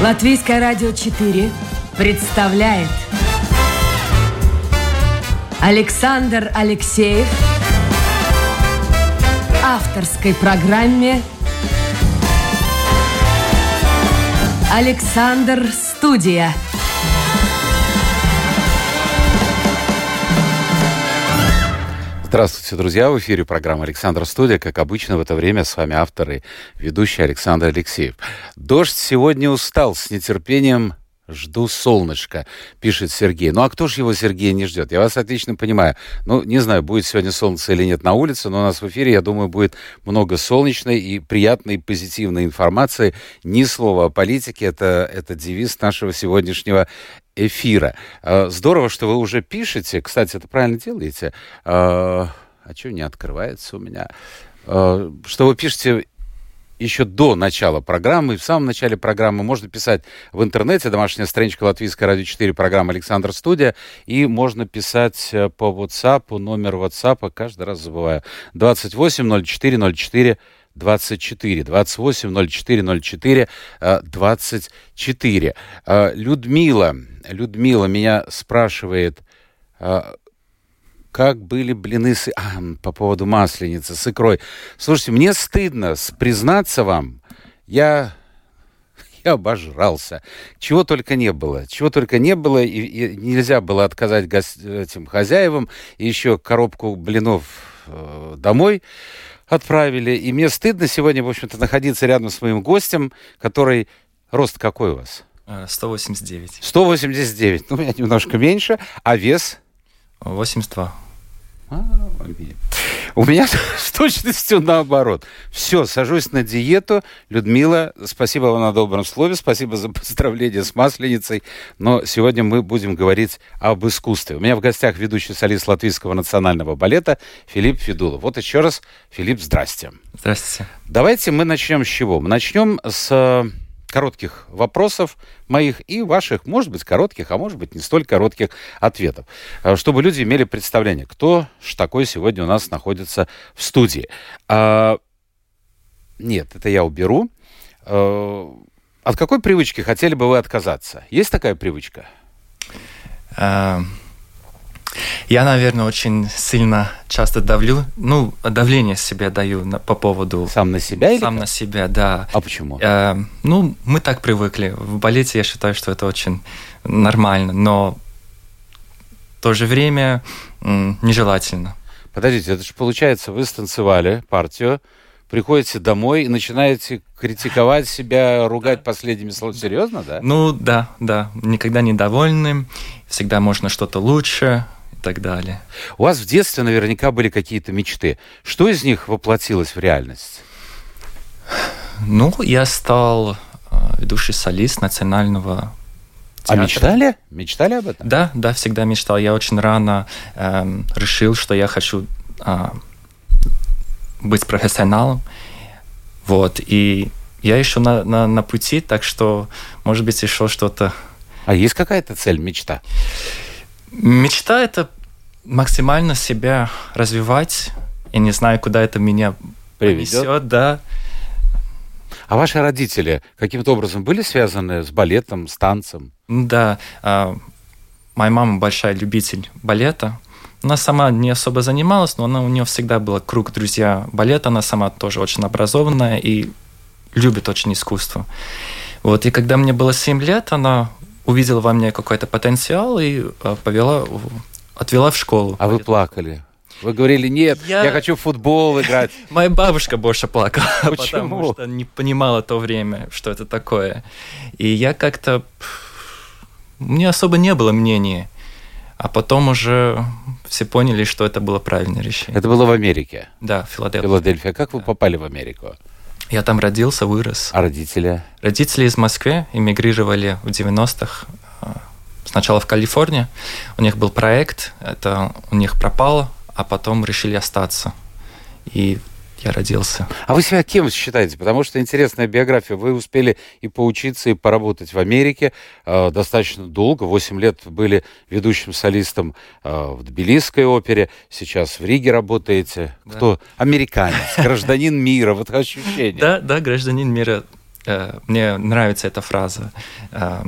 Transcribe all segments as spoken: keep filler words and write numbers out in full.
Латвийское радио четыре представляет Александр Алексеев в авторской программе «Александр Студия». Здравствуйте, друзья! В эфире программа «Александр Студия». Как обычно, в это время с вами автор и ведущий Александр Алексеев. Дождь сегодня устал, с нетерпением жду солнышка, пишет Сергей. Ну а кто же его, Сергей, не ждет? Я вас отлично понимаю. Ну, не знаю, будет сегодня солнце или нет на улице, но у нас в эфире, я думаю, будет много солнечной и приятной, позитивной информации. Ни слова о политике. Это, это девиз нашего сегодняшнего эфира. Здорово, что вы уже пишете. Кстати, это правильно делаете. А что не открывается у меня? Что вы пишете еще до начала программы. В самом начале программы можно писать в интернете. Домашняя страничка Латвийское радио четыре, программа «Александр Студия». И можно писать по WhatsApp, номер WhatsApp, каждый раз забываю, двадцать восемь ноль четыре ноль четыре двадцать четыре, двадцать восемь ноль четыре ноль четыре двадцать четыре. Людмила, Людмила меня спрашивает, как были блины с... а, по поводу масленицы с икрой. Слушайте, мне стыдно признаться вам, я... Я обожрался. Чего только не было. Чего только не было. И, и нельзя было отказать гос... этим хозяевам. И еще коробку блинов э, домой отправили. И мне стыдно сегодня, в общем-то, находиться рядом с моим гостем, который... Рост какой у вас? сто восемьдесят девять. сто восемьдесят девять. Ну, у меня немножко меньше. А вес? восемьдесят два. А, у меня с точностью наоборот. Все, сажусь на диету. Людмила, спасибо вам на добром слове, спасибо за поздравление с Масленицей. Но сегодня мы будем говорить об искусстве. У меня в гостях ведущий солист Латвийского национального балета Филипп Федулов. Вот еще раз, Филипп, здрасте. Здравствуйте. Давайте мы начнем с чего? Мы начнем с коротких вопросов моих и ваших, может быть, коротких, а может быть, не столь коротких ответов, чтобы люди имели представление, кто ж такой сегодня у нас находится в студии. А, нет, это я уберу. А, от какой привычки хотели бы вы отказаться? Есть такая привычка? А... Я, наверное, очень сильно часто давлю, ну, давление себе даю на, по поводу... Сам на себя или Сам как? на себя, да. А почему? Э, ну, мы так привыкли. В балете я считаю, что это очень нормально, но в то же время м, нежелательно. Подождите, это же получается, вы станцевали партию, приходите домой и начинаете критиковать себя, ругать да. последними словами. Серьезно, да? Ну, да, да. Никогда недовольным, всегда можно что-то лучше и так далее. У вас в детстве наверняка были какие-то мечты. Что из них воплотилось в реальность? Ну, я стал ведущий солист национального театра. А мечтали? Мечтали об этом? Да, да, всегда мечтал. Я очень рано эм, решил, что я хочу... Э, быть профессионалом, вот, и я еще на, на, на пути, так что, может быть, еще что-то... А есть какая-то цель, мечта? Мечта – это максимально себя развивать, я не знаю, куда это меня приведет, да. А ваши родители каким-то образом были связаны с балетом, с танцем? Да, э, моя мама большая любитель балета. Она сама не особо занималась, но она, у нее всегда был круг друзья балета. Она сама тоже очень образованная и любит очень искусство. Вот, и когда мне было семь лет, она увидела во мне какой-то потенциал и повела, отвела в школу. А вы плакали? Вы говорили, нет, я, я хочу в футбол играть. Моя бабушка больше плакала, Почему? Потому что не понимала то время, что это такое. И я как-то... У меня особо не было мнения. А потом уже все поняли, что это было правильное решение. Это было в Америке? Да, в Филадельфии. Филадельфия. Как вы да. попали в Америку? Я там родился, вырос. А родители? Родители из Москвы эмигрировали в девяностых. Сначала в Калифорнии. У них был проект, это у них пропало, а потом решили остаться. И я родился. А вы себя кем считаете? Потому что интересная биография. Вы успели и поучиться, и поработать в Америке э, достаточно долго. Восемь лет были ведущим солистом э, в Тбилисской опере. Сейчас в Риге работаете. Да. Кто? Американец, гражданин мира. Вот ощущение. Да, да, гражданин мира. э, мне нравится эта фраза. Э,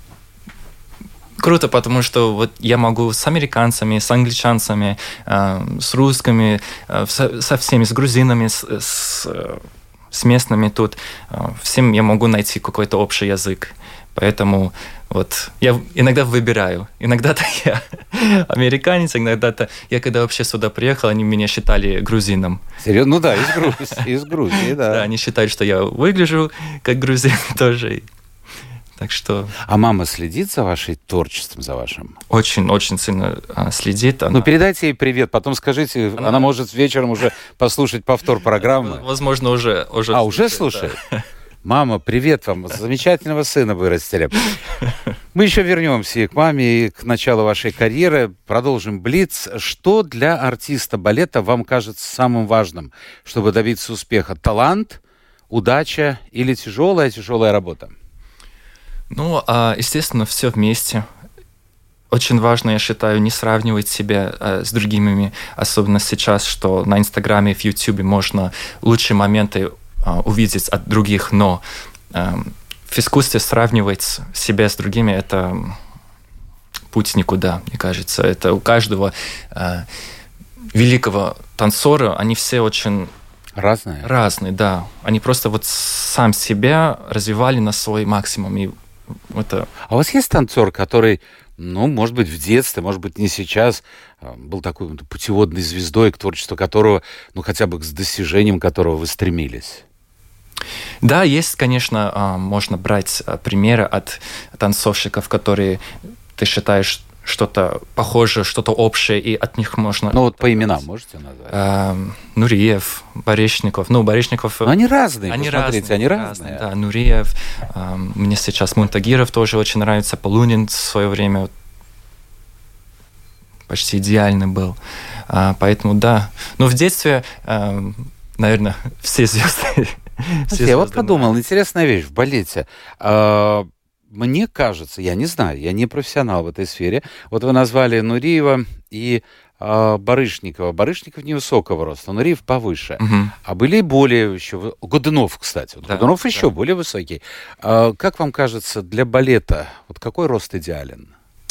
Круто, потому что вот я могу с американцами, с англичанцами, э, с русскими, э, со, со всеми, с грузинами, с, с, с местными тут. Э, всем я могу найти какой-то общий язык. Поэтому вот я иногда выбираю. Иногда-то я американец, иногда-то я когда вообще сюда приехал, они меня считали грузином. Серьезно? Ну да, из Грузии, из Грузии, да. Да, они считают, что я выгляжу как грузин тоже. Так что... А мама следит за вашим творчеством, за вашим? Очень-очень сильно а, следит. Она... Ну, передайте ей привет, потом скажите, она, она может вечером уже послушать повтор программы. Возможно, уже... уже а, уже слушает? Да. Мама, привет вам, замечательного сына вырастили. Мы еще вернемся и к маме, и к началу вашей карьеры. Продолжим блиц. Что для артиста балета вам кажется самым важным, чтобы добиться успеха? Талант, удача или тяжелая-тяжелая работа? Ну, естественно, все вместе. Очень важно, я считаю, не сравнивать себя с другими, особенно сейчас, что на Инстаграме, в Ютубе можно лучшие моменты увидеть от других, но в искусстве сравнивать себя с другими – это путь никуда, мне кажется. Это у каждого великого танцора, они все очень... Разные? Разные, да. Они просто вот сам себя развивали на свой максимум. И это... А у вас есть танцор, который, ну, может быть, в детстве, может быть, не сейчас, был такой вот путеводной звездой, к творчеству которого, ну, хотя бы к достижениям которого вы стремились? Да, есть, конечно, можно брать примеры от танцовщиков, которые ты считаешь что-то похожее, что-то общее, и от них можно... Ну, вот по именам можете назвать? А, Нуриев, Барышников. Ну, Барышников... Но они разные, они посмотрите, разные, они разные. разные. Да, Нуриев. А, мне сейчас Мунтагиров тоже очень нравится. Полунин в свое время почти идеальный был. А, поэтому, да. Но в детстве, а, наверное, все звезды... Все я вот подумал, нравятся. Интересная вещь в балете. А, мне кажется, я не знаю, я не профессионал в этой сфере. Вот вы назвали Нуриева и а, Барышникова. Барышников невысокого роста, Нуриев повыше. Угу. А были более еще... Годунов, кстати. Вот да, Годунов да. еще более высокий. А, как вам кажется, для балета вот какой рост идеален?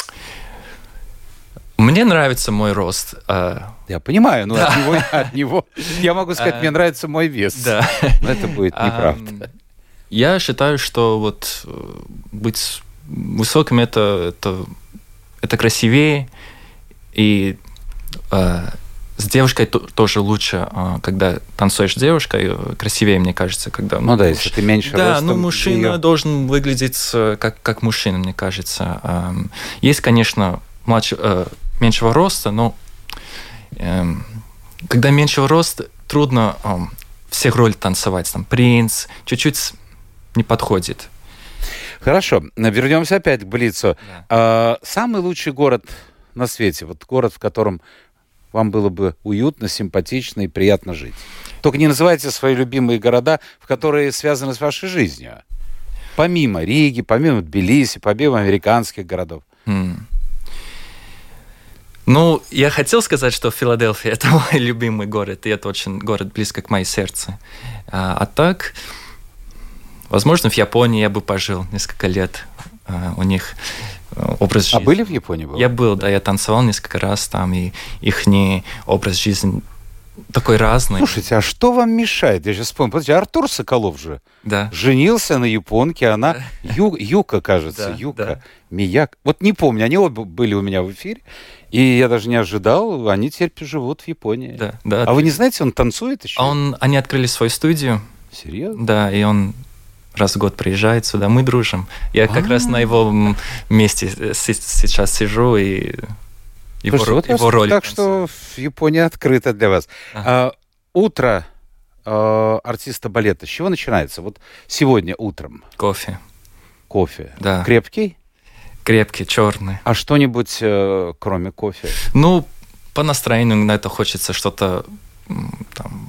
Мне нравится мой рост. Я понимаю, но да. от, него, от него я могу сказать, мне нравится мой вес. Да. Но это будет неправда. Я считаю, что вот быть высоким это, это, это красивее, и э, с девушкой то, тоже лучше, э, когда танцуешь с девушкой, красивее, мне кажется, когда... Ну да, если ты меньше да, ростом... Да, ну мужчина ее... должен выглядеть как, как мужчина, мне кажется. Э, есть, конечно, младше, э, меньшего роста, но э, когда меньшего роста, трудно э, всех ролей танцевать. Там принц, чуть-чуть не подходит. Хорошо, вернемся опять к блицу. Да. А, самый лучший город на свете, вот город, в котором вам было бы уютно, симпатично и приятно жить. Только не называйте свои любимые города, в которые связаны с вашей жизнью. Помимо Риги, помимо Тбилиси, помимо американских городов. Mm. Ну, я хотел сказать, что Филадельфия – это мой любимый город, и это очень город близко к моему сердцу. А, а так, возможно, в Японии я бы пожил несколько лет. А, у них образ жизни... А были в Японии? Был? Я был, да, я танцевал несколько раз там, и их образ жизни такой разный. Слушайте, а что вам мешает? Я сейчас вспомнил. Подождите, Артур Соколов же да. женился на японке, она Ю, Юка, кажется, да, Юка, да. Мияк. Вот не помню, они оба были у меня в эфире, и я даже не ожидал, они теперь живут в Японии. Да, да. А вы не знаете, он танцует еще? Он, они открыли свою студию. Серьезно? Да, и он раз в год приезжает сюда, мы дружим. Я как А-а-а. раз на его месте сейчас сижу и... Его, Слушайте, его вот роль. Так что Япония открыта для вас. Ага. А, утро а, артиста балета с чего начинается? Вот сегодня утром. Кофе. Кофе. Да. Крепкий? Крепкий, черный. А что-нибудь э, кроме кофе? Ну, по настроению на это хочется что-то там,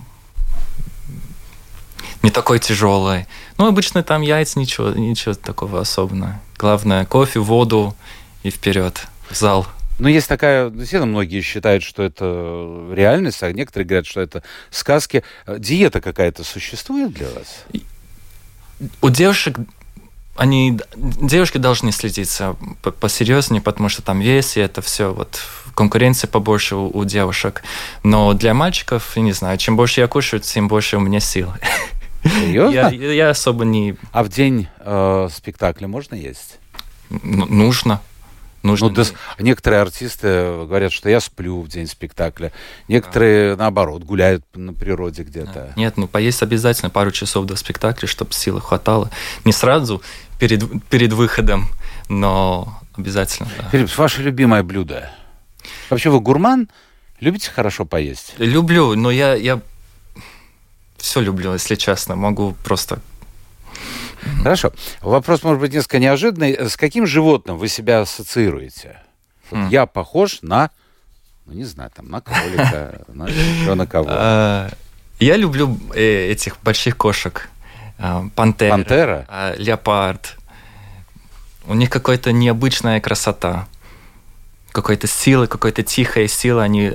не такое тяжелое. Ну, обычно там яйца, ничего, ничего такого особенного. Главное, кофе, воду и вперед в зал. Ну, есть такая... Действительно, многие считают, что это реальность, а некоторые говорят, что это сказки. Диета какая-то существует для вас? у девушек, они, девушки должны следиться посерьезнее, потому что там вес, и это все, вот, конкуренция побольше у, у девушек. Но для мальчиков, я не знаю, чем больше я кушаю, тем больше у меня сил. Серьезно? Я, я особо не... А в день э, спектакля можно есть? Н- нужно. Нужно. Ну, да, некоторые артисты говорят, что я сплю в день спектакля. Некоторые, а. наоборот, гуляют на природе где-то. Нет, ну поесть обязательно пару часов до спектакля, чтобы силы хватало. Не сразу перед, перед выходом, но обязательно, да. Филипп, ваше любимое блюдо? Вообще вы гурман? Любите хорошо поесть? Люблю, но я, я все люблю, если честно. Могу просто... Хорошо. Вопрос, может быть, несколько неожиданный. С каким животным вы себя ассоциируете? Вот mm. Я похож на, ну, не знаю, там, на кролика, на еще на кого. Я люблю этих больших кошек. Пантера. Пантера? Леопард. У них какая-то необычная красота. Какая-то сила, какая-то тихая сила. Они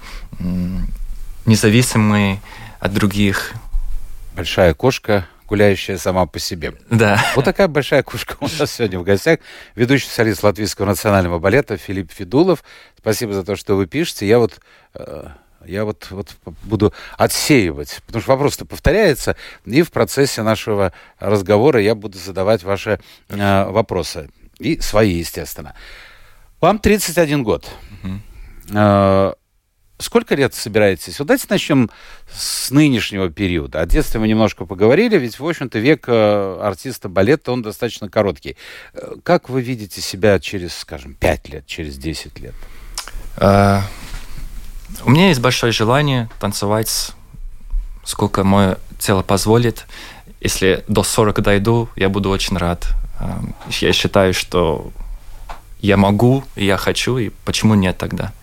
независимые от других. Большая кошка, гуляющая сама по себе. Да. Вот такая большая кошка у нас сегодня в гостях. Ведущий солист Латвийского национального балета Филипп Федулов. Спасибо за то, что вы пишете. Я вот, я вот, вот буду отсеивать, потому что вопрос-то повторяется, и в процессе нашего разговора я буду задавать ваши э, вопросы. И свои, естественно. Вам тридцать один год. Угу. Э, Сколько лет собираетесь? Вот давайте начнем с нынешнего периода. О детстве мы немножко поговорили, ведь, в общем-то, век артиста балета, он достаточно короткий. Как вы видите себя через, скажем, пять лет, через десять лет? Uh, у меня есть большое желание танцевать, сколько мое тело позволит. Если до сорока дойду, я буду очень рад. Uh, я считаю, что я могу, и я хочу, и почему нет тогда?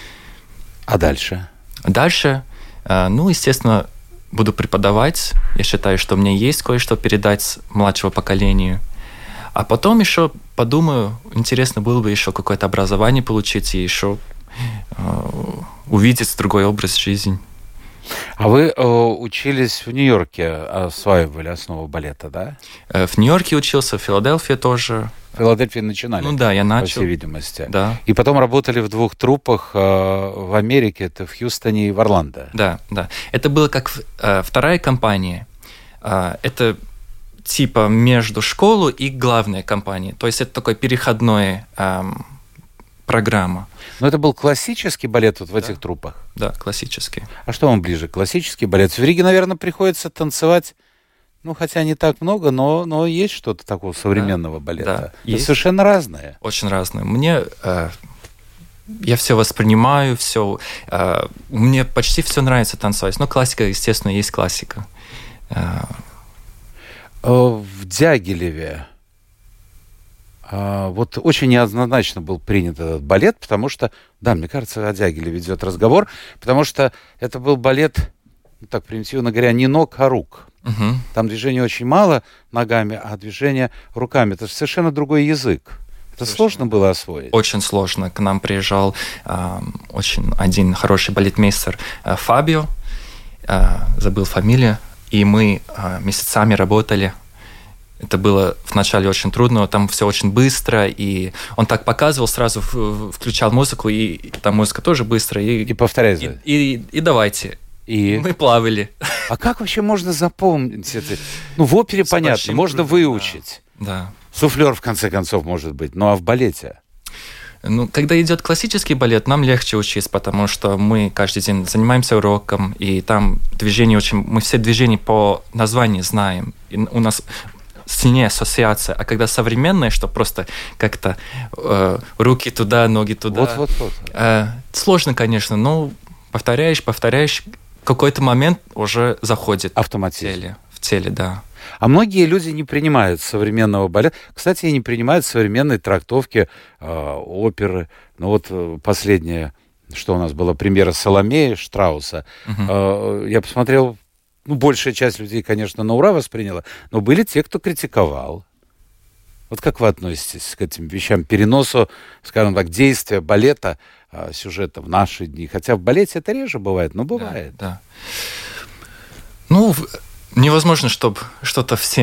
А дальше? Дальше, ну, естественно, буду преподавать. Я считаю, что мне есть кое-что передать младшему поколению. А потом еще подумаю, интересно было бы еще какое-то образование получить и еще э, увидеть другой образ жизни. А вы э, учились в Нью-Йорке, осваивали основу балета, да? В Нью-Йорке учился, в Филадельфии тоже. В Филадельфии начинали? Ну да, я начал. По всей видимости. Да. И потом работали в двух труппах э, в Америке, это в Хьюстоне и в Орландо. Да, да. Это было как э, вторая компания. Э, это типа между школой и главной компанией. То есть это такой переходной э, программа. Но это был классический балет вот в да. этих труппах? Да, классический. А что вам ближе? Классический балет? В Риге, наверное, приходится танцевать, ну, хотя не так много, но, но есть что-то такого современного да, балета. Да, это есть. Совершенно разное. Очень разное. Мне... Э, я все воспринимаю, все... Э, мне почти все нравится танцевать. Но классика, естественно, есть классика. Э, в Дягилеве вот очень неоднозначно был принят этот балет, потому что, да, мне кажется, о Дягилеве идет разговор, потому что это был балет, так примитивно говоря, не ног, а рук. Угу. Там движения очень мало ногами, а движения руками. Это совершенно другой язык. Это Совершенно. Сложно было освоить? Очень сложно. К нам приезжал э, очень один хороший балетмейстер э, Фабио, э, забыл фамилию, и мы э, месяцами работали. Это было вначале очень трудно, там все очень быстро, и он так показывал, сразу включал музыку, и, и там музыка тоже быстро. И, и повторяй. И, и, и давайте. И? Мы плавали. А как вообще можно запомнить это? Ну, в опере С понятно, можно трудом, выучить. Да. да. Суфлер, в конце концов, может быть. Ну, а в балете? Ну, когда идет классический балет, нам легче учиться, потому что мы каждый день занимаемся уроком, и там движения очень... Мы все движения по названию знаем. И у нас сильнее ассоциация. А когда современное, что просто как-то э, руки туда, ноги туда... Вот-вот-вот. Э, сложно, конечно, но повторяешь, повторяешь, в какой-то момент уже заходит автоматизм. В теле, в теле, да. А многие люди не принимают современного балета. Кстати, и не принимают современной трактовки э, оперы. Ну вот э, последняя, что у нас была премьера Соломеи Штрауса. Угу. Э, я посмотрел, ну, большая часть людей, конечно, на ура восприняла, но были те, кто критиковал. Вот как вы относитесь к этим вещам? Переносу, скажем так, действия балета, э, сюжета в наши дни. Хотя в балете это реже бывает, но бывает. Да, да. Ну, невозможно, чтобы что-то всем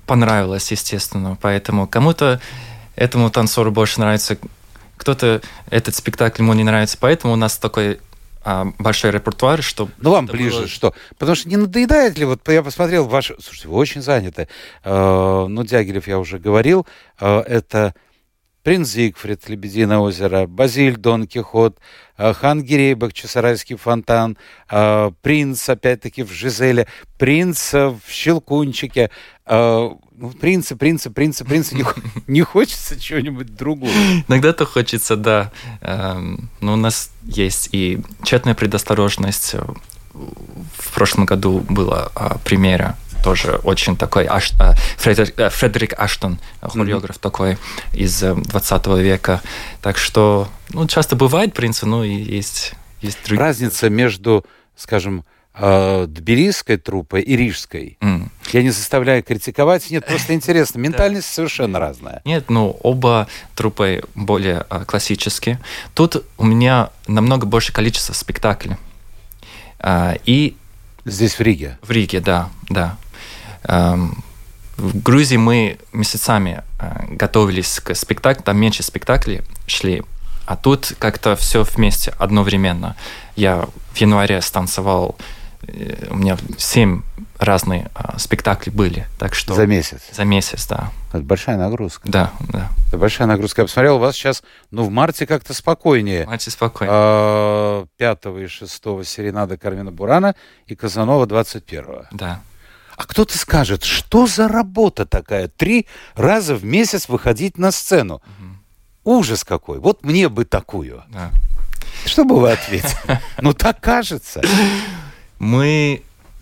понравилось, естественно. Поэтому кому-то этому танцору больше нравится, кто-то этот спектакль ему не нравится. Поэтому у нас такой а, большой репертуар, что... Ну, вам ближе было... что? Потому что не надоедает ли? Вот я посмотрел ваш... Слушайте, вы очень заняты. Э, ну, Дягилев я уже говорил. Э, это «Принц Зигфрид», «Лебединое озеро», «Базиль», «Дон Кихот», э, «Хан Гирейбах», «Часарайский фонтан», э, «Принц», опять-таки, в «Жизеле», «Принц» в «Щелкунчике». Э, ну, принцы, принцы, принцы, принцы. Не, не хочется чего-нибудь другого? Иногда-то хочется, да. Но у нас есть и «Тщетная предосторожность». В прошлом году была премьера. Тоже очень такой Аш... Фредерик, Фредерик Аштон, хореограф mm-hmm. такой из двадцатого века. Так что, ну, часто бывает принцы, но и есть, есть другие. Разница между, скажем, тбилисской труппой и рижской. Mm. Я не заставляю критиковать, нет, просто интересно. Ментальность совершенно разная. Нет, ну, оба труппы более а, классические. Тут у меня намного больше количества спектаклей. А, и... Здесь, в Риге? В Риге, да, да. А, в Грузии мы месяцами а, готовились к спектаклю, там меньше спектаклей шли, а тут как-то все вместе, одновременно. Я в январе станцевал, у меня семь разных а, спектаклей были, так что... За месяц? За месяц, да. Это большая нагрузка. Да, да. Это большая нагрузка. Я посмотрел, у вас сейчас, ну, в марте как-то спокойнее. В марте спокойнее. пятого и шестого серенада Кармина Бурана и Казанова двадцать первого. Да. А кто-то скажет, что за работа такая? Три раза в месяц выходить на сцену. Угу. Ужас какой. Вот мне бы такую. Да. Что бы вы ответили? Ну, так кажется. Мы...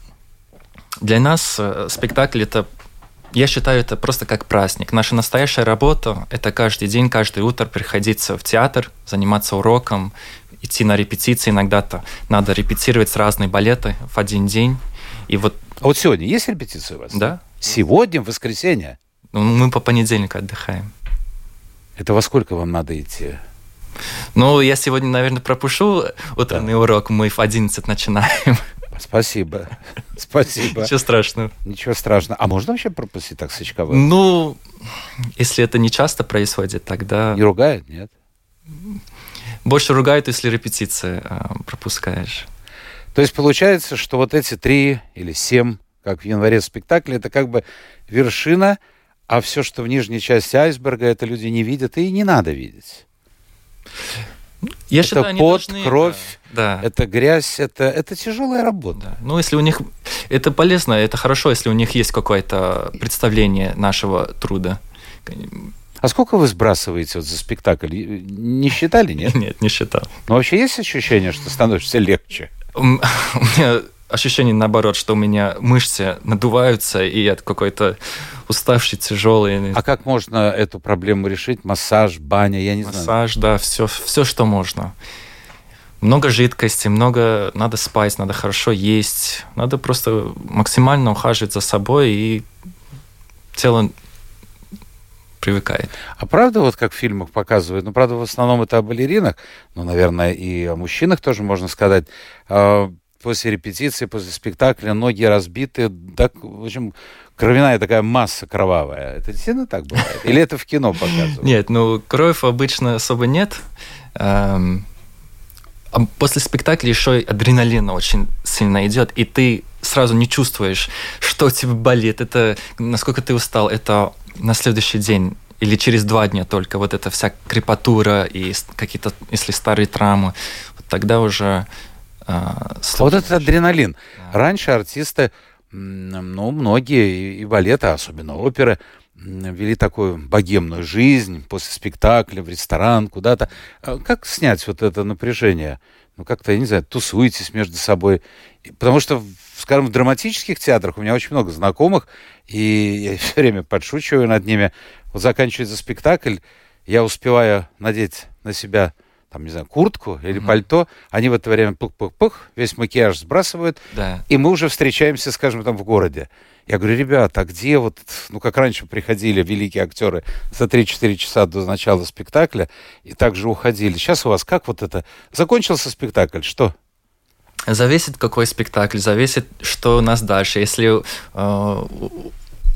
Для нас спектакль — это, я считаю, это просто как праздник. Наша настоящая работа — это каждый день, каждое утро приходить в театр, заниматься уроком, идти на репетиции. Иногда-то надо репетировать разные балеты в один день. И вот... А вот сегодня есть репетиция у вас? Да. Сегодня, в воскресенье? Мы по понедельнику отдыхаем. Это во сколько вам надо идти? Ну, я сегодня, наверное, пропущу утренний да. урок. Мы в одиннадцать начинаем. Спасибо. Спасибо. Ничего страшного. Ничего страшного. А можно вообще пропустить так сочковать? Ну, если это не часто происходит, тогда... Не ругают, нет? Больше ругают, если репетиции а, пропускаешь. То есть получается, что вот эти три или семь, как в январе спектакля, это как бы вершина, а все, что в нижней части айсберга, это люди не видят и не надо видеть. Я это считаю, пот, должны... кровь, да. это грязь, это, это тяжелая работа. Да. Ну, если у них... Это полезно, это хорошо, если у них есть какое-то представление нашего труда. А сколько вы сбрасываете вот за спектакль? Не считали, нет? Нет, не считал. Но вообще есть ощущение, что становишься легче? У меня ощущение, наоборот, что у меня мышцы надуваются, и я какой-то уставший, тяжелый. А как можно эту проблему решить? Массаж, баня, я не Массаж, знаю. Массаж, да, все, все, что можно. Много жидкости, много... Надо спать, надо хорошо есть. Надо просто максимально ухаживать за собой, и тело привыкает. А правда, вот как в фильмах показывают, ну, правда, в основном это о балеринах, ну, наверное, и о мужчинах тоже можно сказать, после репетиции, после спектакля ноги разбиты, так, в общем, кровяная такая масса кровавая. Это действительно так бывает? Или это в кино показывают? Нет, ну, кровь обычно особо нет. А после спектакля еще и адреналин очень сильно идет, и ты сразу не чувствуешь, что тебе болит, это насколько ты устал, это на следующий день или через два дня только. Вот эта вся крепатура и какие-то, если старые травмы, вот тогда уже... А вот этот адреналин. Да. Раньше артисты, ну, многие, и балеты, особенно оперы, вели такую богемную жизнь после спектакля, в ресторан, куда-то. Как снять вот это напряжение? Ну, как-то, я не знаю, тусуетесь между собой. Потому что, скажем, в драматических театрах у меня очень много знакомых, и я все время подшучиваю над ними. Вот заканчивается спектакль, я успеваю надеть на себя... там, не знаю, куртку или mm-hmm. пальто, они в это время пух-пух-пух, весь макияж сбрасывают, да. и мы уже встречаемся, скажем, там в городе. Я говорю, ребята, а где вот, ну, как раньше приходили великие актеры за три-четыре часа до начала спектакля, и также уходили. Сейчас у вас как вот это? Закончился спектакль, что? Зависит, какой спектакль, зависит, что у нас дальше. Если э,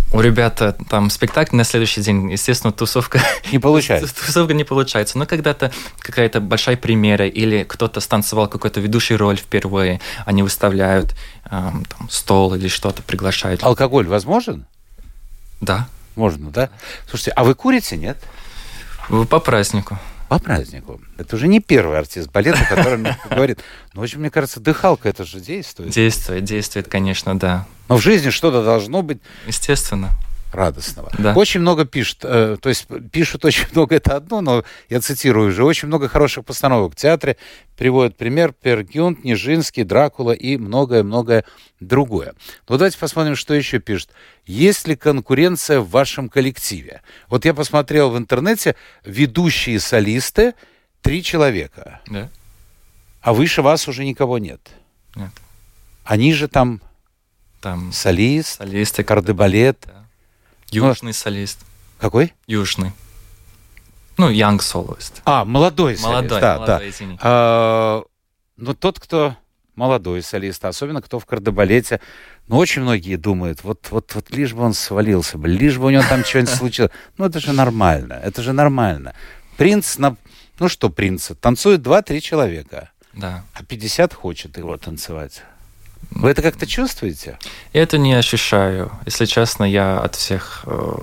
У ребят там спектакль на следующий день, естественно, тусовка не получается. Тусовка не получается. Но когда-то какая-то большая премьера или кто-то станцевал какую-то ведущую роль впервые, они выставляют эм, там, стол или что-то, приглашают. Алкоголь возможен? Да. Можно, да? Слушайте, а вы курите, нет? По празднику. По празднику. Это уже не первый артист балета, который мне говорит. Ну, в общем, мне кажется, дыхалка это же действует. Действует, действует, конечно, да. Но в жизни что-то должно быть... Естественно. Радостного. Да. Очень много пишут, э, то есть пишут очень много, это одно, но я цитирую уже, очень много хороших постановок в театре. Приводят пример Пер Гюнт, Нижинский, Дракула и многое-многое другое. Но давайте посмотрим, что еще пишут. Есть ли конкуренция в вашем коллективе? Вот я посмотрел в интернете, ведущие солисты три человека. Да. А выше вас уже никого нет. Нет. Они же там, там солист, солисты, кардебалет. Да. Южный солист. Какой? Южный. Ну, young soloist. А, молодой солист. Молодой, да, молодой, да. извини. А, но тот, кто молодой солист, особенно кто в кардебалете, ну, очень многие думают, вот, вот, вот лишь бы он свалился бы, лишь бы у него там что-нибудь случилось. Ну, это же нормально, это же нормально. Принц, на... ну что принца, танцует два-три человека, да. А пятьдесят хочет его танцевать. Вы это как-то чувствуете? Я это не ощущаю. Если честно, я от всех,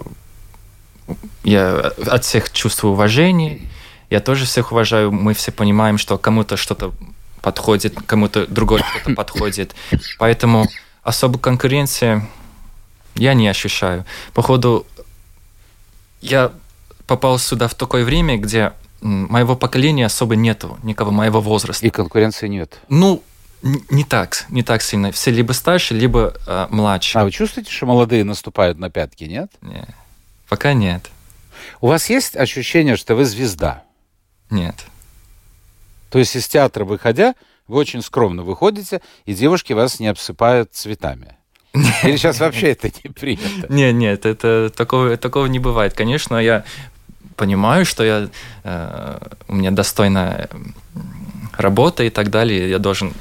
я от всех чувствую уважение. Я тоже всех уважаю. Мы все понимаем, что кому-то что-то подходит, кому-то другой что-то подходит. Поэтому особой конкуренции я не ощущаю. Походу, я попал сюда в такое время, где моего поколения особо нету, никого моего возраста. И конкуренции нет? Ну, не так, не так сильно. Все либо старше, либо э, младше. А вы чувствуете, что молодые наступают на пятки, нет? Нет, пока нет. У вас есть ощущение, что вы звезда? Нет. То есть из театра выходя, вы очень скромно выходите, и девушки вас не обсыпают цветами? Или сейчас вообще это не принято? Нет, нет, это такого, такого не бывает. Конечно, я понимаю, что я, э, у меня достойная работа и так далее, я должен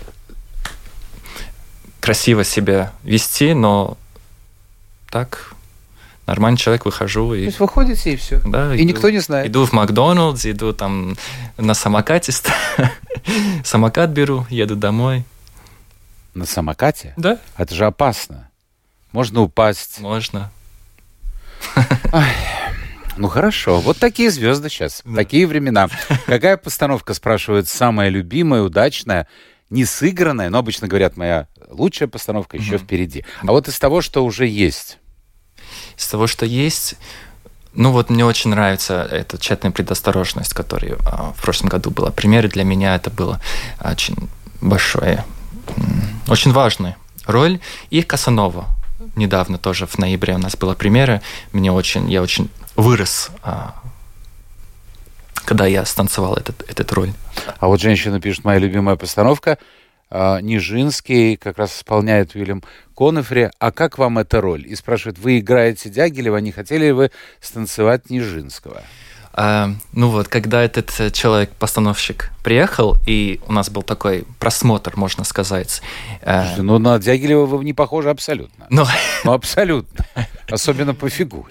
красиво себя вести, но так, нормальный человек, выхожу. И, то есть выходите и все, да, и иду, никто не знает. Иду в Макдональдс, иду там на самокате, самокат беру, еду домой. На самокате? Да. Это же опасно. Можно упасть. Можно. Ай, ну хорошо, вот такие звезды сейчас, да. Такие времена. Какая постановка, спрашивают, самая любимая, удачная, не сыгранная, но обычно говорят, моя лучшая постановка еще угу. впереди. А вот из того, что уже есть? Из того, что есть, ну вот мне очень нравится эта тщательная предосторожность, которая а, в прошлом году была. Примеры для меня это было очень большое, очень важная роль. И Касанова недавно тоже в ноябре у нас была премьера. Мне очень, я очень вырос, а, когда я станцевал этот, этот роль. А вот женщина пишет, моя любимая постановка, а, Нижинский как раз исполняет Уильям Конефри. А как вам эта роль? И спрашивает, вы играете Дягилева, не хотели ли вы станцевать Нижинского? А, ну вот, когда этот человек-постановщик приехал, и у нас был такой просмотр, можно сказать. Слушайте, ну на Дягилева вы не похожи абсолютно. Ну, ну абсолютно. Особенно по фигуре.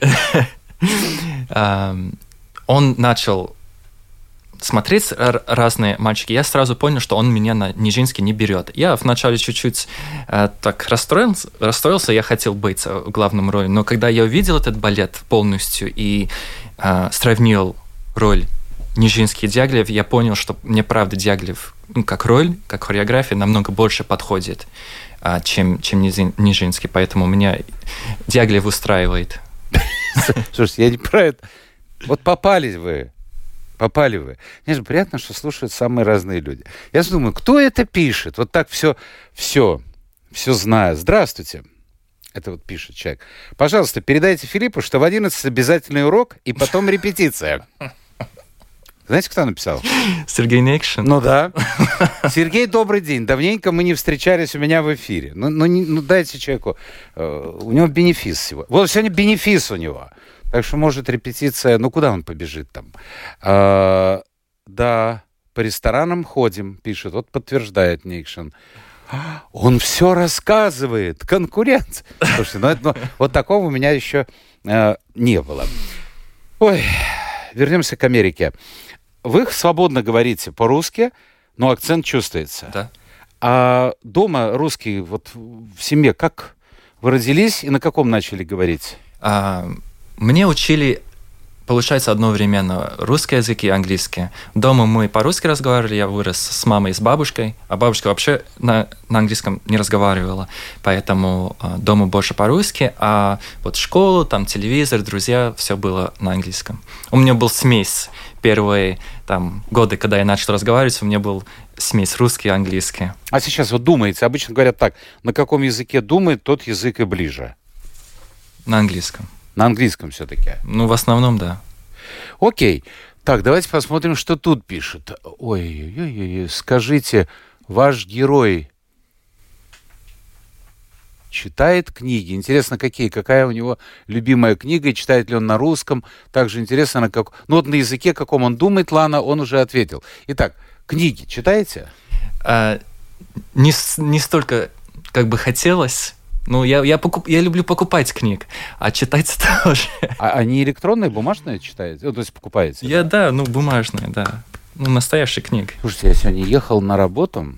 Он начал смотреть разные мальчики. Я сразу понял, что он меня на Нижинский не берет. Я вначале чуть-чуть так расстроился, расстроился, я хотел быть в главном роли, но когда я увидел этот балет полностью и сравнил роль Нижинский и Дягилев, я понял, что мне правда Дягилев, ну, как роль, как хореография, намного больше подходит, чем, чем Нижинский. Поэтому меня Дягилев устраивает. Слушайте, я не про это. Вот попались вы. Попали вы. Мне же приятно, что слушают самые разные люди. Я думаю, кто это пишет? Вот так все, все, все знаю. Здравствуйте. Это вот пишет человек. Пожалуйста, передайте Филиппу, что в одиннадцать обязательный урок и потом репетиция. Знаете, кто написал? Сергей Некшин. Ну да. Сергей, добрый день. Давненько мы не встречались у меня в эфире. Ну, ну, не, ну дайте человеку. Uh, у него бенефис сегодня. Вот сегодня бенефис у него. Так что, может, репетиция... Ну, куда он побежит там? Uh, да, по ресторанам ходим, пишет. Вот подтверждает Некшин. Он все рассказывает. Конкурент. Слушайте, ну, это, ну вот такого у меня еще э, не было. Ой, вернемся к Америке. Вы свободно говорите по-русски, но акцент чувствуется. Да. А дома русский, вот в семье, как вы родились и на каком начали говорить? А, мне учили, получается, одновременно русский язык и английский. Дома мы по-русски разговаривали, я вырос с мамой и с бабушкой, а бабушка вообще на, на английском не разговаривала, поэтому а, дома больше по-русски, а вот школа, там телевизор, друзья, все было на английском. У меня был смесь. Первые там, годы, когда я начал разговаривать, у меня был смесь русский и английский. А сейчас вот думаете, обычно говорят так, на каком языке думает, тот язык и ближе. На английском. На английском все-таки. Ну, в основном, да. Окей. Так, давайте посмотрим, что тут пишет. Ой-ой-ой, скажите, ваш герой читает книги? Интересно, какие? Какая у него любимая книга? И читает ли он на русском? Также интересно, на как... ну вот на языке, каком он думает, Лана, он уже ответил. Итак, книги читаете? А, не, не столько, как бы хотелось. Ну, я, я, покуп... я люблю покупать книг, а читать тоже. А они электронные, бумажные читаете? Ну, то есть покупаете? Я, да, ну, бумажные, да. Ну, настоящие книги. Слушайте, я сегодня ехал на работу,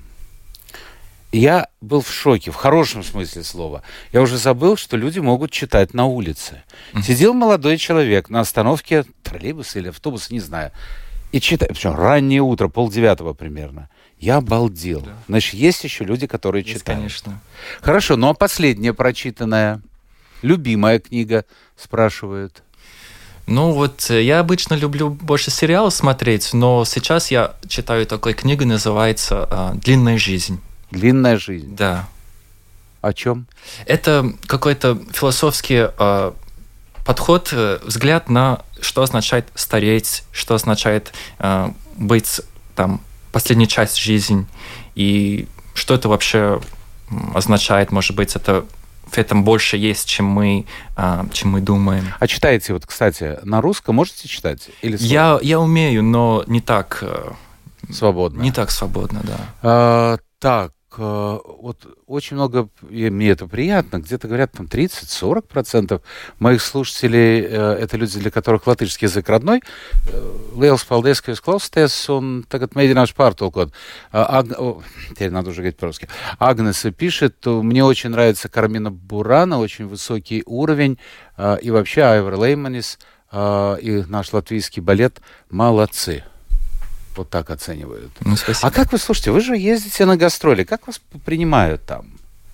я был в шоке, в хорошем смысле слова. Я уже забыл, что люди могут читать на улице. Сидел молодой человек на остановке троллейбуса или автобуса, не знаю, и читает, причем раннее утро, полдевятого примерно. Я обалдел. Да. Значит, есть еще люди, которые есть, читают. Конечно. Хорошо, ну а последняя прочитанная, любимая книга, спрашивают. Ну вот, я обычно люблю больше сериалы смотреть, но сейчас я читаю такую книгу, называется «Длинная жизнь». «Длинная жизнь». Да. О чем? Это какой-то философский э, подход, э, взгляд на что означает стареть, что означает э, быть там последняя часть жизни, и что это вообще означает, может быть, это в этом больше есть, чем мы, э, чем мы думаем. А читаете, вот, кстати, на русском можете читать? Или я, я умею, но не так... Э, свободно. Не так свободно, да. А, так, вот очень много, и мне это приятно, где-то говорят, там тридцать-сорок процентов моих слушателей, это люди, для которых латышский язык родной. Liels paldies, ka jūs klausāties, un tagad mēģināšu pārtulkot. Аг... Теперь надо уже говорить по-русски. Агнеса пишет, мне очень нравится Кармина Бурана, очень высокий уровень, и вообще Айвар Лейманис и наш латвийский балет молодцы. Вот так оценивают. Ну, спасибо. А как вы, слушайте, вы же ездите на гастроли, как вас принимают там?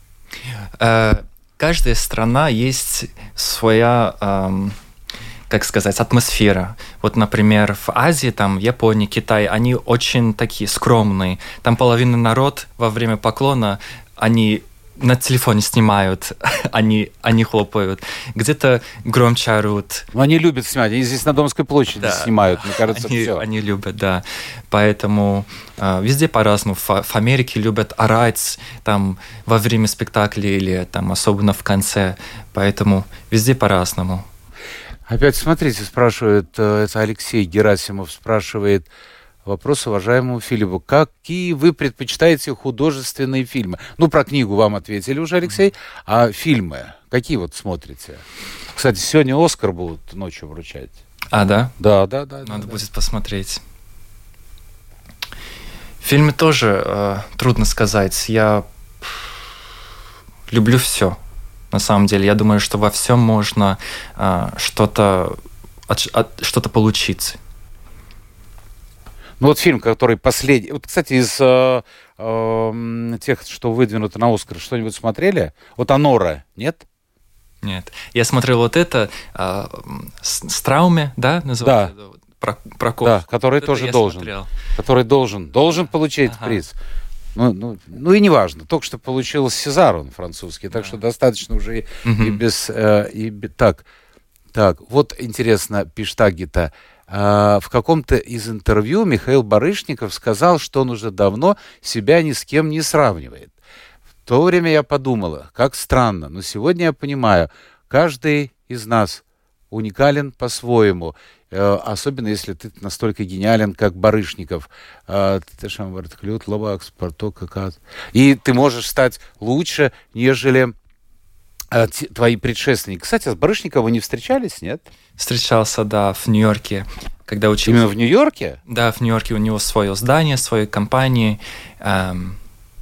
Э, каждая страна есть своя, эм, как сказать, атмосфера. Вот, например, в Азии, там, Япония, Китай, они очень такие скромные. Там половина народ во время поклона, они на телефоне снимают, они, они хлопают. Где-то громче орут. Ну, они любят снимать. Они здесь на Домской площади да. снимают, мне кажется, они, все. Они любят, да. Поэтому э, везде по-разному. В, в Америке любят орать там, во время спектакля или там, особенно в конце. Поэтому везде по-разному. Опять смотрите, спрашивает, это Алексей Герасимов спрашивает, вопрос уважаемому Филиппу. Какие вы предпочитаете художественные фильмы? Ну, про книгу вам ответили уже, Алексей. А фильмы? Какие вот смотрите? Кстати, сегодня «Оскар» будут ночью вручать. А, да? Да, да, да. Надо да, будет да. посмотреть. Фильмы тоже э, трудно сказать. Я люблю все. На самом деле, я думаю, что во всем можно э, что-то, от, от, что-то получить. Ну вот фильм, который последний... Вот, кстати, из э, э, тех, что выдвинуты на «Оскар», что-нибудь смотрели? Вот «Анора», нет? Нет. Я смотрел вот это э, «Страуме», да, называется? Да. Про, про да, который вот тоже должен. Смотрел. Который должен, должен получить ага. приз. Ну, ну, ну и неважно. Только что получил «Сезар», он французский, так да. что достаточно уже и, угу. и без... Э, и, так, так, вот интересно, пишет Агита. В каком-то из интервью Михаил Барышников сказал, что он уже давно себя ни с кем не сравнивает. В то время я подумала, как странно, но сегодня я понимаю, каждый из нас уникален по-своему. особенно если ты настолько гениален, как Барышников. И ты можешь стать лучше, нежели твои предшественники. Кстати, с Барышниковым вы не встречались, нет? Встречался, да, в Нью-Йорке, когда учился. Именно в Нью-Йорке? Да, в Нью-Йорке у него свое здание, своей компании. Эм,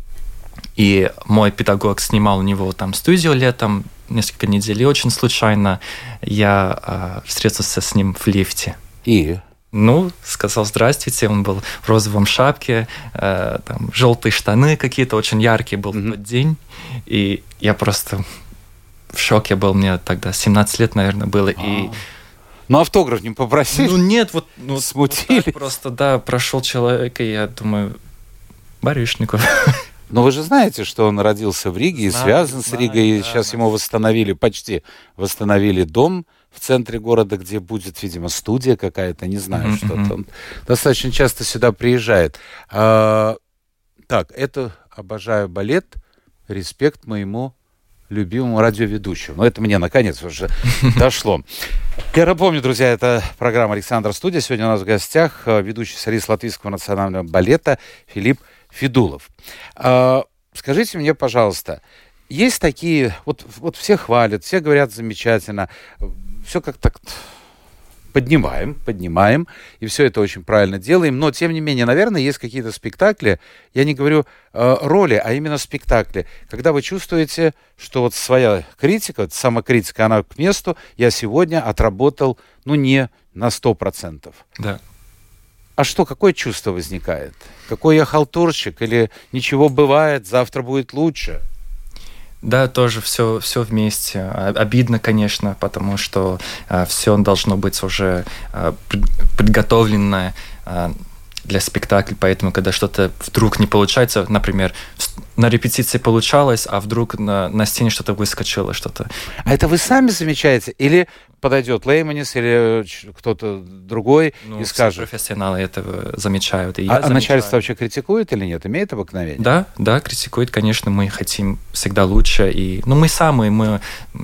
и мой педагог снимал у него там студию летом, несколько недель. И очень случайно я э, встретился с ним в лифте. И? Ну, сказал здравствуйте, он был в розовом шапке, э, там, желтые штаны какие-то, очень яркие был mm-hmm. тот день. И я просто... в шоке был, мне тогда семнадцать лет, наверное, было. А-а-а. И... Ну, автограф не попросили? Ну, нет, вот... Ну, смутили? Вот просто, да, прошел человек, и я думаю, Барышников. Но вы же знаете, что он родился в Риге и знаю, связан знаю, с Ригой, и да, сейчас да. ему восстановили, почти восстановили дом в центре города, где будет, видимо, студия какая-то, не знаю, mm-hmm. что-то. Он достаточно часто сюда приезжает. А, так, это обожаю балет, респект моему любимому радиоведущему. Но это мне, наконец, уже дошло. Я напомню, друзья, это программа «Александр Студия». Сегодня у нас в гостях ведущий солист Латвийского национального балета Филипп Федулов. А, скажите мне, пожалуйста, есть такие... Вот, вот все хвалят, все говорят замечательно, все как-то... Поднимаем, поднимаем, и все это очень правильно делаем, но, тем не менее, наверное, есть какие-то спектакли, я не говорю э, роли, а именно спектакли, когда вы чувствуете, что вот своя критика, вот самокритика, она к месту, я сегодня отработал, ну, не на сто процентов. Да. А что, какое чувство возникает? Какой я халтурщик, или ничего бывает, завтра будет лучше? Да, тоже все, все вместе. Обидно, конечно, потому что э, все должно быть уже э, подготовлено э, для спектакля, поэтому, когда что-то вдруг не получается, например, на репетиции получалось, а вдруг на, на сцене что-то выскочило, что-то... А это вы сами замечаете? Или подойдет Лейманис или кто-то другой ну, и скажет? Профессионалы этого замечают. И а, я а начальство вообще критикует или нет? Имеет обыкновение? Да, да, критикует, конечно. Мы хотим всегда лучше. И, ну, мы самые, мы...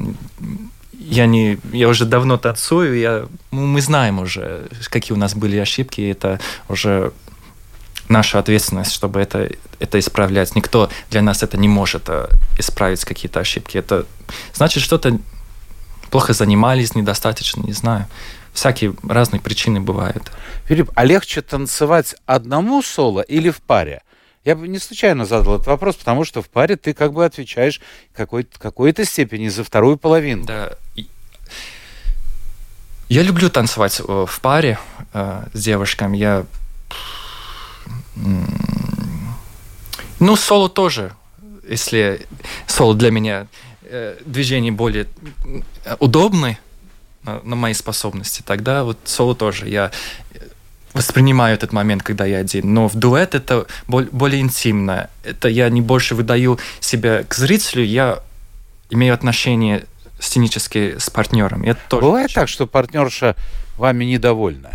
Я, не, я уже давно танцую, я, мы знаем уже, какие у нас были ошибки, и это уже наша ответственность, чтобы это, это исправлять. Никто для нас это не может исправить какие-то ошибки. Это значит, что-то плохо занимались, недостаточно, не знаю. Всякие разные причины бывают. Филипп, а легче танцевать одному соло или в паре? Я бы не случайно задал этот вопрос, потому что в паре ты как бы отвечаешь в какой-то, какой-то степени за вторую половину. Да. Я люблю танцевать в паре э, с девушками. Я... Ну, соло тоже. Если соло для меня э, движение более удобное на, на мои способности, тогда вот соло тоже. Я воспринимаю этот момент, когда я один. Но в дуэт это более интимно. Это я не больше выдаю себя к зрителю, я имею отношение сценические с партнером. Это тоже бывает очень... так, что партнерша вами недовольна?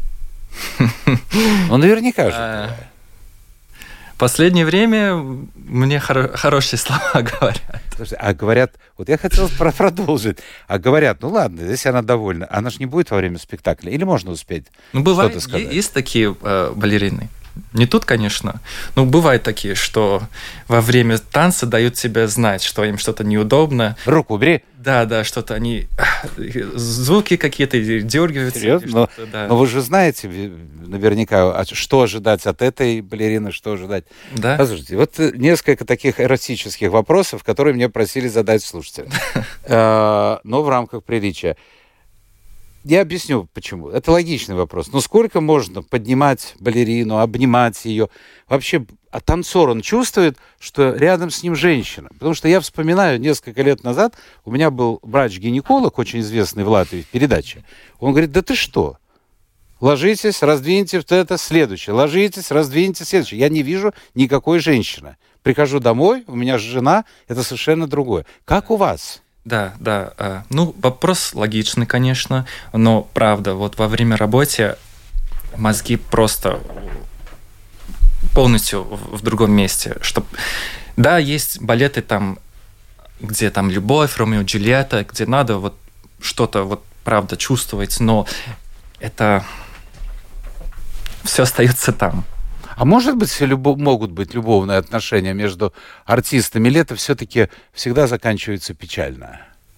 Ну, наверняка же. В последнее время мне хоро- хорошие слова говорят. Слушайте, а говорят, вот я хотел продолжить, а говорят, ну ладно, если она довольна, она же не будет во время спектакля, или можно успеть ну, бывает, что-то сказать? Есть такие э, балерины. Не тут, конечно, но бывают такие, что во время танца дают себе знать, что им что-то неудобно. Руку убери. Да, да, что-то они... Звуки какие-то дергаются. Серьезно? Но, да. но вы же знаете наверняка, что ожидать от этой балерины, что ожидать. Да. Послушайте, вот несколько таких эротических вопросов, которые мне просили задать слушатели. Но в рамках приличия. Я объясню, почему. Это логичный вопрос. Но сколько можно поднимать балерину, обнимать ее? Вообще, а танцор, он чувствует, что рядом с ним женщина. Потому что я вспоминаю, несколько лет назад у меня был врач-гинеколог, очень известный в Латвии, в передаче. Он говорит, да ты что? Ложитесь, раздвиньте вот это, следующее. Ложитесь, раздвиньте, следующее. Я не вижу никакой женщины. Прихожу домой, у меня жена, это совершенно другое. Как у вас? Да, да. Ну, вопрос логичный, конечно, но правда, вот во время работы мозги просто полностью в другом месте. Чтоб... Да, есть балеты там, где там любовь, Ромео и Джульетта, где надо вот что-то вот правда чувствовать, но это все остается там. А может быть, любо... могут быть любовные отношения между артистами, или это все-таки всегда заканчивается печально?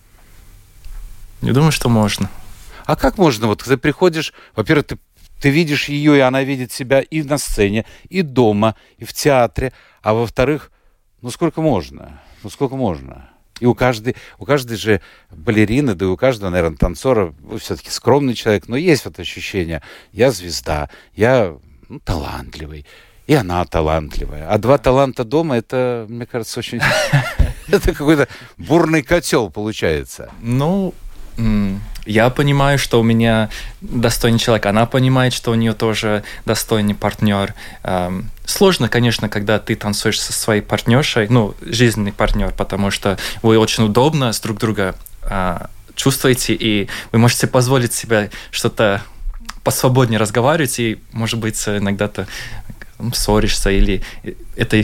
Я думаю, что можно. А как можно? Вот ты приходишь, во-первых, ты, ты видишь ее, и она видит себя и на сцене, и дома, и в театре. А во-вторых, ну сколько можно? Ну сколько можно? И у каждой, у каждой же балерины, да и у каждого, наверное, танцора, вы все-таки скромный человек, но есть вот ощущение, я звезда, я ну, талантливый, и она талантливая. А два таланта дома, это, мне кажется, очень... Это какой-то бурный котел получается. Ну, я понимаю, что у меня достойный человек, она понимает, что у нее тоже достойный партнер. Сложно, конечно, когда ты танцуешь со своей партнершей, ну, жизненный партнер, потому что вы очень удобно с друг друга чувствуете, и вы можете позволить себе что-то посвободнее разговаривать, и, может быть, иногда ты ссоришься, или это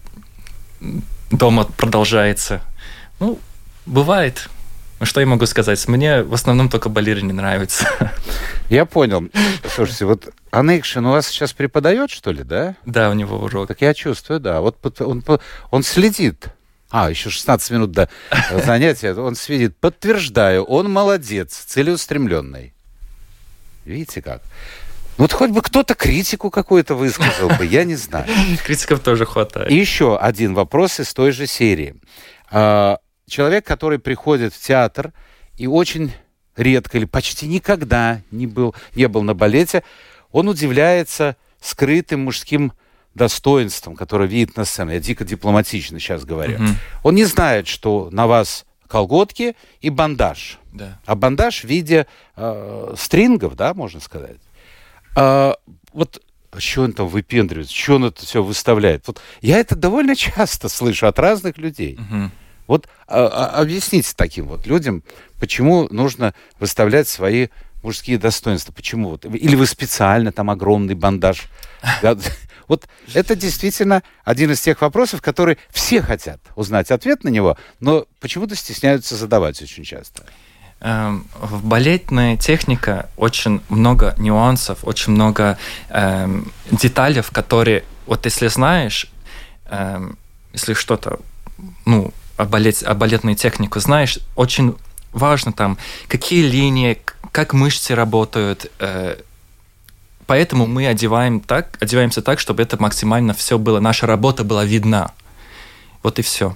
дома продолжается. Ну, бывает. Что я могу сказать? Мне в основном только балерины нравятся. Я понял. Слушайте, вот Анейкшин у вас сейчас преподает, что ли, да? Да, у него урок. Так я чувствую, да. Вот он, он следит. А, еще шестнадцать минут до занятия. Он следит. Подтверждаю, он молодец, целеустремленный. Видите как? Вот хоть бы кто-то критику какую-то высказал бы, я не знаю. Критиков тоже хватает. И еще один вопрос из той же серии. Человек, который приходит в театр и очень редко или почти никогда не был, не был на балете, он удивляется скрытым мужским достоинством, которое видит на сцене. Я дико дипломатично сейчас говорю. Mm-hmm. Он не знает, что на вас колготки и бандаж. Да. А бандаж в виде э, стрингов, да, можно сказать. А, вот что он там выпендривается, что он это все выставляет. Вот я это довольно часто слышу от разных людей. Mm-hmm. Вот а, а, объясните таким вот людям, почему нужно выставлять свои мужские достоинства. Почему? Вот, или вы специально там огромный бандаж. Вот это действительно один из тех вопросов, которые все хотят узнать ответ на него, но почему-то стесняются задавать очень часто. В балетной технике очень много нюансов, очень много эм, деталей, которые, вот если знаешь, эм, если что-то, ну, о, балет, о балетной технике знаешь, очень важно там, какие линии, как мышцы работают. Э, поэтому мы одеваем так, одеваемся так, чтобы это максимально все было, наша работа была видна. Вот и все.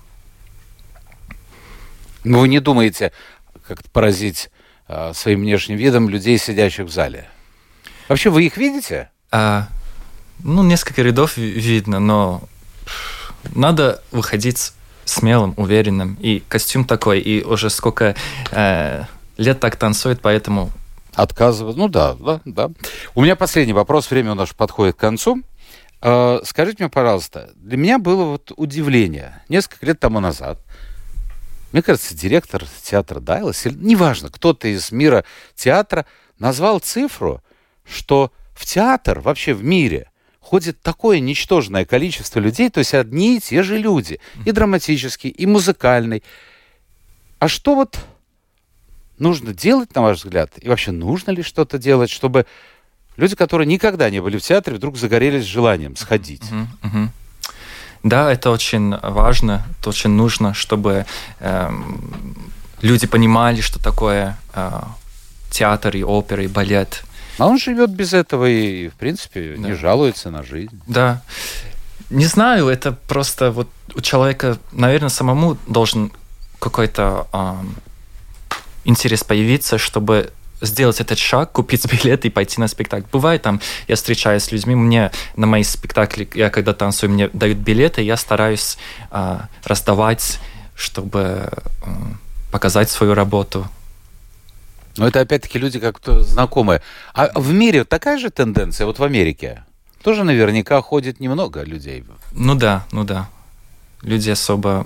Вы не думаете как-то поразить э, своим внешним видом людей, сидящих в зале? Вообще, вы их видите? А, ну, несколько рядов видно, но надо выходить смелым, уверенным. И костюм такой, и уже сколько э, лет так танцует, поэтому... Отказывают. Ну да, да, да. У меня последний вопрос, время у нас подходит к концу. Э, скажите мне, пожалуйста, для меня было вот удивление. Несколько лет тому назад, мне кажется, директор театра Дайлас, неважно, кто-то из мира театра назвал цифру, что в театр вообще в мире ходит такое ничтожное количество людей, то есть одни и те же люди, и драматический, и музыкальный. А что вот нужно делать, на ваш взгляд, и вообще нужно ли что-то делать, чтобы люди, которые никогда не были в театре, вдруг загорелись желанием сходить? Uh-huh, uh-huh. Да, это очень важно, это очень нужно, чтобы э, люди понимали, что такое э, театр и опера, и балет. А он живет без этого и, в принципе, да. не жалуется на жизнь. Да. Не знаю, это просто вот у человека, наверное, самому должен какой-то э, интерес появиться, чтобы сделать этот шаг, купить билет и пойти на спектакль. Бывает там, я встречаюсь с людьми, мне на мои спектакли, я когда танцую, мне дают билеты, я стараюсь э, раздавать, чтобы э, показать свою работу. Но это опять-таки люди как-то знакомые. А в мире такая же тенденция? Вот в Америке тоже наверняка ходит немного людей. Ну да, ну да. Люди особо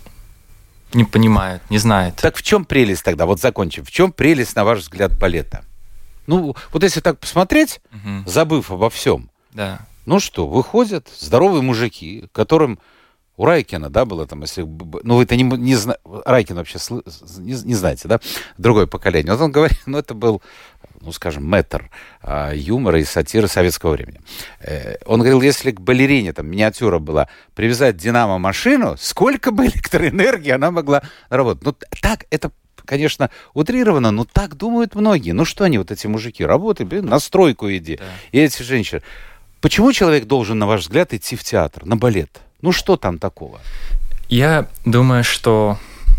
не понимают, не знают. Так в чем прелесть тогда? Вот закончим. В чем прелесть, на ваш взгляд, балета? Ну, вот если так посмотреть, угу. забыв обо всем, да. ну что, выходят здоровые мужики, которым у Райкина, да, было там, если... Ну, вы это не, не знаете... Райкин вообще не, не знаете, да? Другое поколение. Вот он говорит, ну, это был ну, скажем, мэтр э, юмора и сатиры советского времени. Э, он говорил, если к балерине, там, миниатюра была, привязать динамо-машину, сколько бы электроэнергии она могла работать. Ну, так, это, конечно, утрировано, но так думают многие. Ну, что они, вот эти мужики, работают, блин, на стройку иди. Да. И эти женщины. Почему человек должен, на ваш взгляд, идти в театр, на балет? Ну, что там такого? Я думаю, что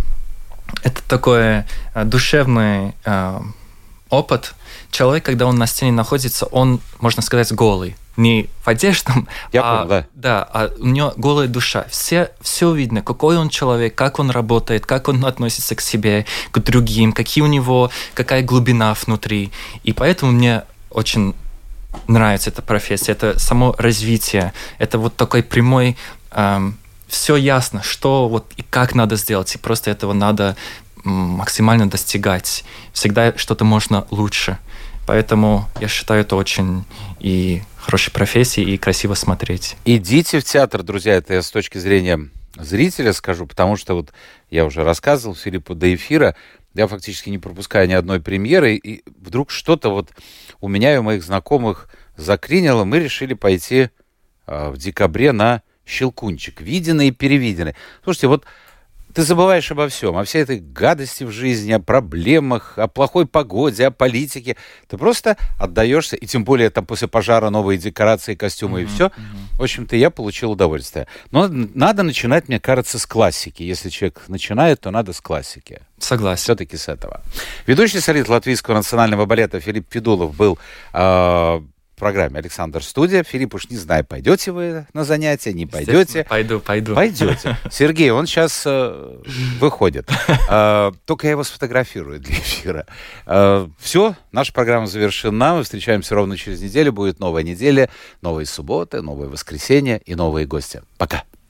это такой душевный э, опыт. Человек, когда он на сцене находится, он, можно сказать, голый. Не в одеждах, Я а, понял, да. Да, а у него голая душа. Все, все видно, какой он человек, как он работает, как он относится к себе, к другим, какие у него, какая глубина внутри. И поэтому мне очень нравится эта профессия, это само развитие, это вот такой прямой... Эм, все ясно, что вот и как надо сделать, и просто этого надо максимально достигать. Всегда что-то можно лучше. Поэтому я считаю, это очень и хорошая профессия, и красиво смотреть. Идите в театр, друзья, это я с точки зрения зрителя скажу, потому что вот я уже рассказывал Филиппу до эфира, я фактически не пропускаю ни одной премьеры, и вдруг что-то вот у меня и у моих знакомых заклинило, мы решили пойти э, в декабре на «Щелкунчик», виденный и перевиденный. Слушайте, вот ты забываешь обо всем, о всей этой гадости в жизни, о проблемах, о плохой погоде, о политике. Ты просто отдаешься, и тем более там после пожара новые декорации, костюмы mm-hmm, и все. Mm-hmm. В общем-то, я получил удовольствие. Но надо начинать, мне кажется, с классики. Если человек начинает, то надо с классики. Согласен. Все-таки с этого. Ведущий солист Латвийского национального балета Филипп Федулов был... Э- в программе «Александр Студия». Филипп, уж не знаю, пойдете вы на занятия, не пойдете. Пойду, пойду. Пойдете. Сергей, он сейчас э, выходит. Э, только я его сфотографирую для эфира. Э, все, наша программа завершена. Мы встречаемся ровно через неделю. Будет новая неделя, новые субботы, новые воскресенья и новые гости. Пока.